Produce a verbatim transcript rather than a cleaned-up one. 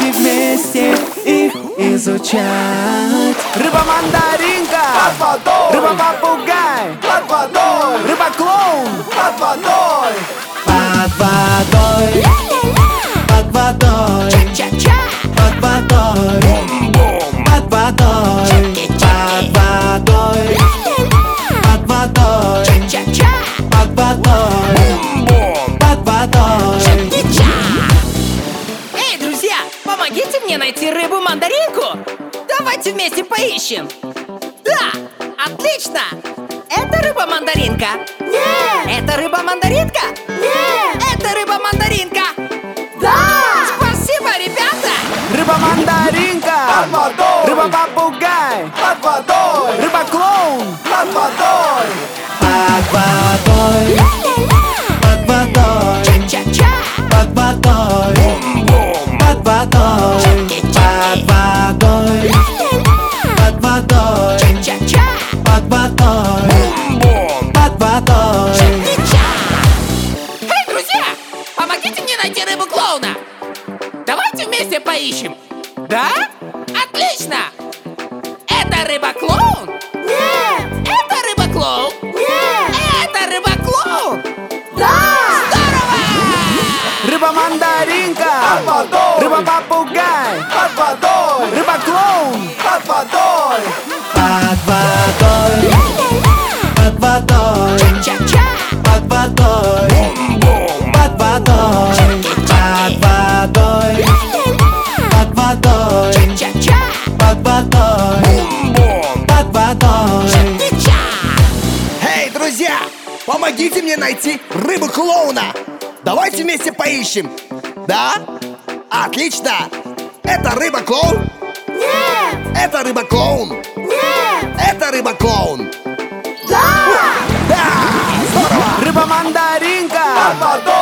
и вместе их изучать. Рыба-мандаринка под водой, рыба-попугай под водой, рыба-клоун под водой, под водой, под водой, под водой, под водой, под водой, под водой, под водой, под водой. Эй, друзья, помогите мне найти рыбу-мандаринку. Давайте вместе поищем. Да, отлично. Это рыба-мандаринка? Нет! Это рыба-мандаринка? Нет! Это рыба-мандаринка? Да! Спасибо, ребята! Рыба-мандаринка под водой, рыба-попугай под водой, рыба-клоун под водой, под водой, под водой, под водой, под водой, под водой, под водой, под водой, под водой. Эй, друзья, помогите мне найти рыбу-клоуна. Давайте вместе поищем. Да? Отлично! Это рыба-клоун? Нет! Это рыба-клоун? Нет! Это рыба-клоун? Да! Здорово! Рыба-мандаринка под водой, рыба-попугай под водой, рыба-клоун под водой, под водой, под водой, под водой, под водой, под водой, под водой, под водой, под водой. Эй, друзья, помогите мне найти рыбу-клоуна. Давайте вместе поищем. Да? Отлично. Это рыба-клоун? Нет! Это рыба-клоун? Нет! Это рыба-клоун? Да! Да! Здорово! Рыба-мандаринка под водой,